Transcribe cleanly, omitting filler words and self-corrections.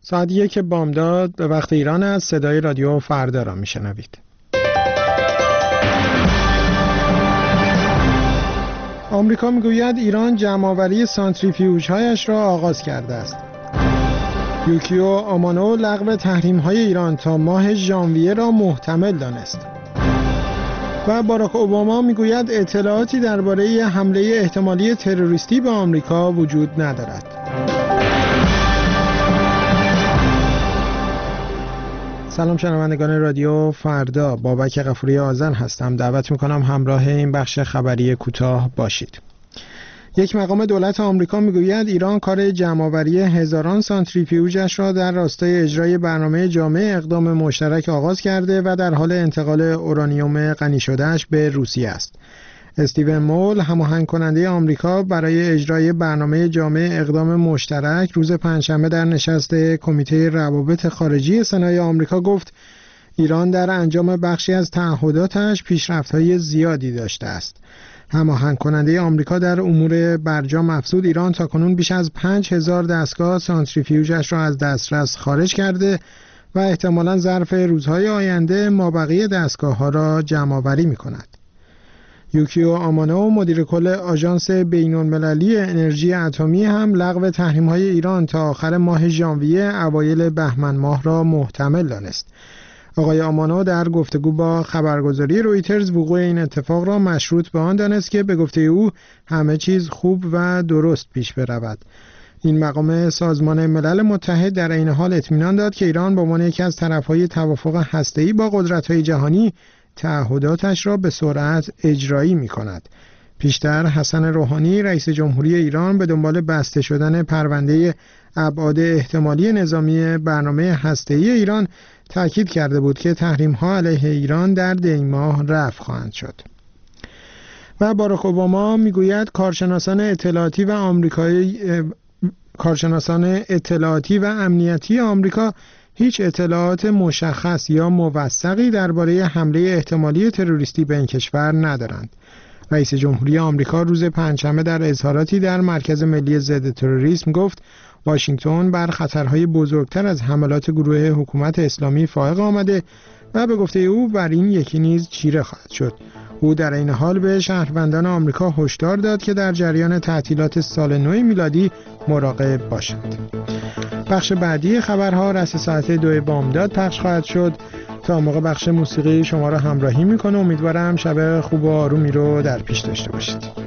ساعت 1 بامداد به وقت ایران است. صدای رادیو فردا را میشنوید. آمریکا میگوید ایران جمع‌آوری سانتریفیوژهایش را آغاز کرده است. یوکیو آمانو لغو تحریم‌های ایران تا ماه ژانویه را محتمل دانست. و باراک اوباما میگوید اطلاعاتی درباره حمله احتمالی تروریستی به آمریکا وجود ندارد. سلام شنوندگان رادیو فردا، بابک غفوری آذن هستم. دعوت میکنم همراه این بخش خبری کوتاه باشید. یک مقام دولت آمریکا میگوید ایران کار جمع‌آوری هزاران سانتریفیوژش را در راستای اجرای برنامه جامع اقدام مشترک آغاز کرده و در حال انتقال اورانیوم غنی شدهش به روسیه است. استیون مول، هماهنگ کننده آمریکا برای اجرای برنامه جامع اقدام مشترک، روز پنجشنبه در نشست کمیته روابط خارجی سنای آمریکا گفت ایران در انجام بخشی از تعهداتش پیشرفت‌های زیادی داشته است. هماهنگ کننده آمریکا در امور برجام افزود ایران تاکنون بیش از 5000 دستگاه سانتریفیوژش را از دسترس خارج کرده و احتمالاً ظرف روزهای آینده مابقی دستگاه‌ها را جمع‌آوری می‌کند. یوکیو آمانو، مدیر کل آژانس بین‌المللی انرژی اتمی، هم لغو تحریم‌های ایران تا آخر ماه ژانویه اوایل بهمن ماه را محتمل دانست. آقای آمانو در گفتگو با خبرگزاری رویترز وقوع این اتفاق را مشروط به آن دانست که به گفته او همه چیز خوب و درست پیش برود. این مقام سازمان ملل متحد در این حال اطمینان داد که ایران به عنوان یکی از طرف‌های توافق هسته‌ای با قدرت‌های جهانی تعهداتش را به سرعت اجرایی می‌کند. پیشتر حسن روحانی رئیس جمهوری ایران به دنبال بسته شدن پرونده ابعاد احتمالی نظامی برنامه هسته‌ای ایران تاکید کرده بود که تحریم‌ها علیه ایران در دی ماه رفع خواهند شد. و باراک اوباما میگوید کارشناسان اطلاعاتی و امنیتی آمریکا هیچ اطلاعات مشخص یا موثقی درباره حمله احتمالی تروریستی به این کشور ندارند. رئیس جمهوری آمریکا روز پنجشنبه در اظهاراتی در مرکز ملی ضد تروریسم گفت واشنگتن بر خطرهای بزرگتر از حملات گروه حکومت اسلامی فائق آمده و به گفته او بر این یکی نیز چیره خواهد شد. او در این حال به شهروندان آمریکا هشدار داد که در جریان تعطیلات سال نو میلادی مراقب باشند. بخش بعدی خبرها رأس ساعت 2 بامداد پخش خواهد شد. تا موقع بخش موسیقی شما را همراهی میکنه. امیدوارم شب خوب و آرومی رو در پیش داشته باشید.